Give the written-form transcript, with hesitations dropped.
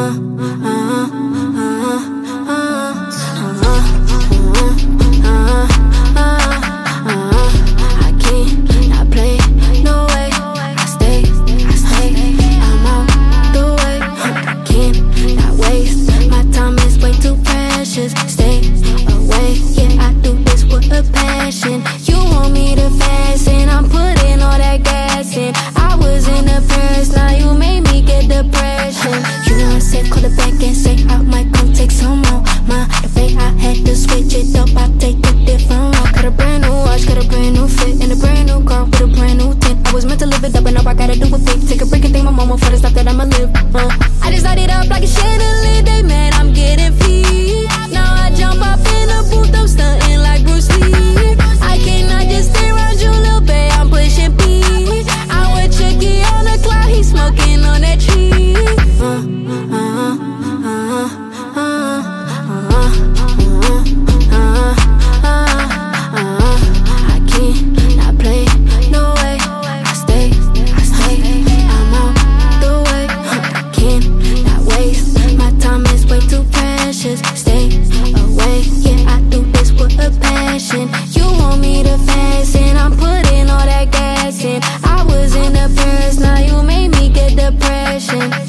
I can't not play, no way. I stay, I'm out the way. I can't not waste, my time is way too precious. Stay away, yeah, I do this with a passion. You want me to fast and I'm putting all that gas in. I was in the past, now you made me get depression. You know I said call it back and say I might come take some more. My debate, I had to switch it up, I take a different route. Got a brand new watch, got a brand new fit, and a brand new car with a brand new tint. I was meant to live it up and now I gotta do it big. Take a break and thank my mama for the stuff that I'ma live. I just light it up like a chandelier, they mad I'm getting feed. Now I jump up in the booth, I'm stunting like Bruce Lee. I cannot just stay around you, lil' babe, I'm pushing P. I'm with Chucky on the cloud, he smoking on that tree. I can't not play, no way. I stay, I'm out the way. I can't not waste, my time is way too precious. Stay away, yeah, I do this with a passion. You want me to fast and I'm putting all that gas in. I was in the past, now you made me get depression.